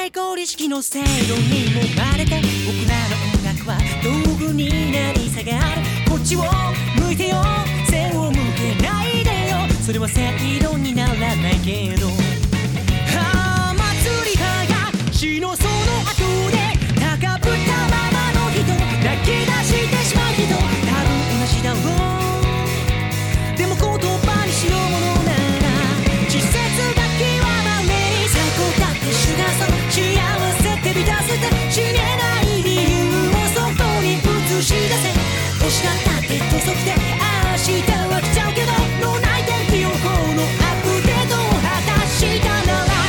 成功理式の制度にもまれて、僕らの音楽は道具になり下がる。こっちを向いてよ、背を向けないでよ、それは制度にならないけど。祭りはや死のその後で高ぶったままの人、泣き出してしまう人、多分同じだろう。でも言葉にしようものなら、季節が極まれ、最高だって主がそう幸せって満たせて、死ねない理由をそこに映し出せ。推しだったって土足で明日は来ちゃうけど、脳内天気予報のアップデートを果たしたなら、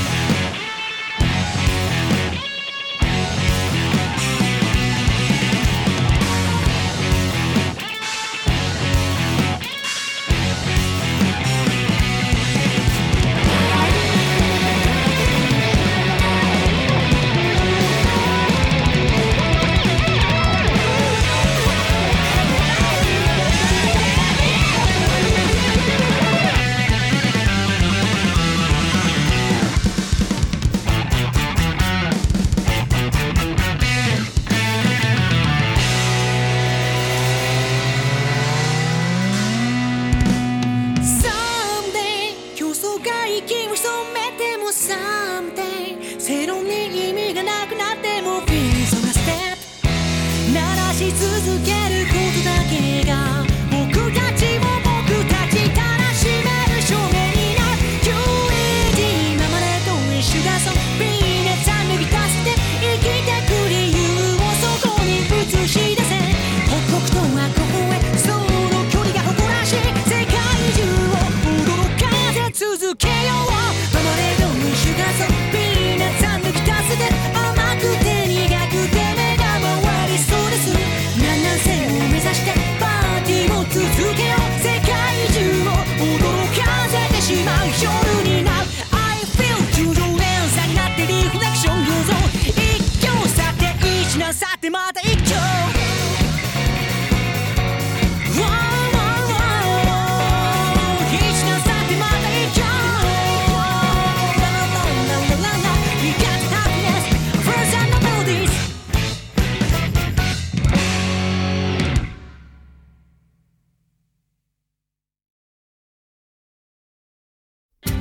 息を潜めても someday 正論に意味がなくなっても Feelings on a step 鳴らし続ける